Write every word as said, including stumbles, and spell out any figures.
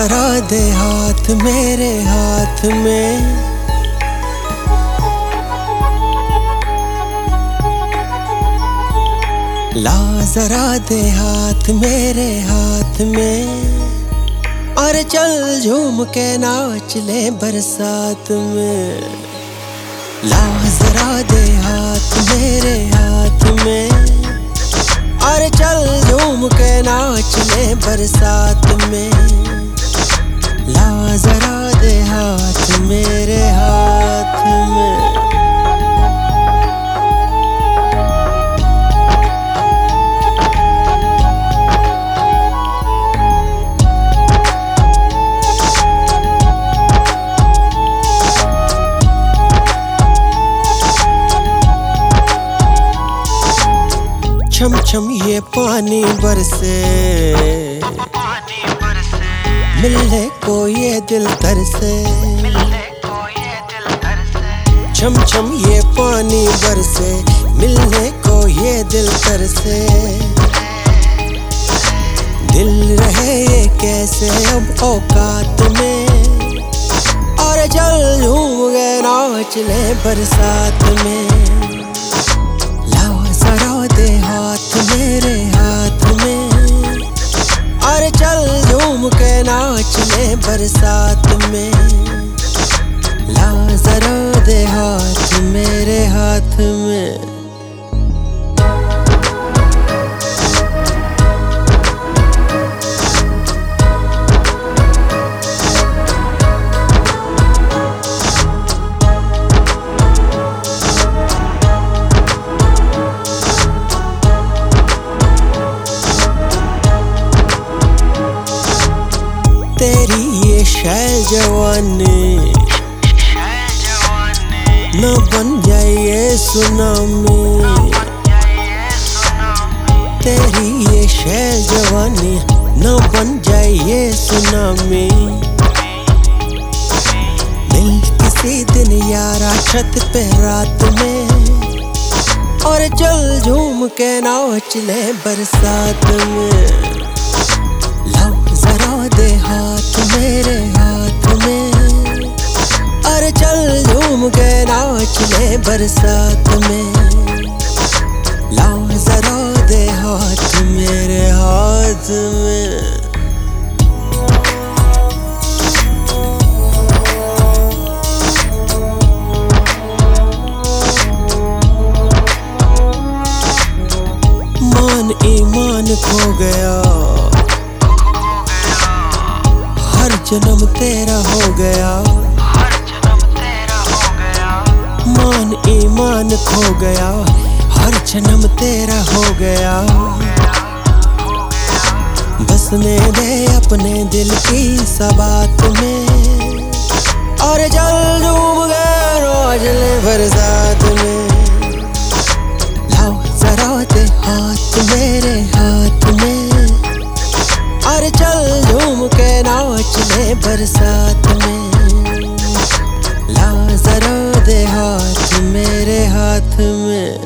जरा दे हाथ मेरे हाथ में, ला जरा दे हाथ मेरे हाथ में, और चल झूम के नाच ले बरसात में। ला जरा दे हाथ मेरे हाथ में, और चल झूम के नाच ले बरसात में। ला जरा दे हाथ मेरे हाथ में। छम छम ये पानी बरसे, मिलने को ये दिल तरसे। छम छम ये पानी बरसे, मिलने को ये दिल तरसे। दिल रहे ये कैसे अब औकात में, और चल झूम गए नाच ले बरसात में। दे हाथ मेरे हाथ में, और चल झूम के नाच ले बरसात में। ला जरा दे हाथ मेरे हाथ में। तेरी ये शैल जवानी न बन जाए ये सुनामी। तेरी ये शैल जवानी न बन जाए ये सुनामी। मिल किसी दिन यारा छत पे रात में, और चल झूम के नाच ले बरसात में। जरा दे हाथ मेरे हाथ में, और चल झूम के नाच ले बरसात में। ला जरा दे हाथ मेरे हाथ में। मान ईमान खो गया, जन्म तेरा हो गया। मान ईमान खो गया, हर जन्म तेरा हो गया। बसने दे अपने दिल की सबात में, और चल झूम गए रोज ले बरसात में। लाओ जरा दे हाथ मेरे हाथ में, और चल झूम के नाच ले बरसात में। ला जरा दे हाथ मेरे हाथ में।